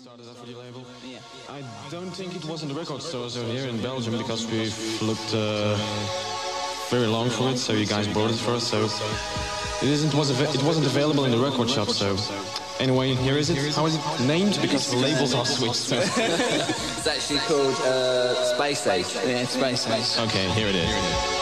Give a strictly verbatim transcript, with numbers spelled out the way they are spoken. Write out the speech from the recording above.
started off with your label? Yeah. I don't think it was in the record stores over here in Belgium because we've looked uh, very long for it, so you guys brought it for us. So it isn't was av- it wasn't available in the record shop. So anyway, here is it. How is it named? Because the labels are switched. So. It's actually called uh, Space Age. Yeah, Space Age. Okay, here it is.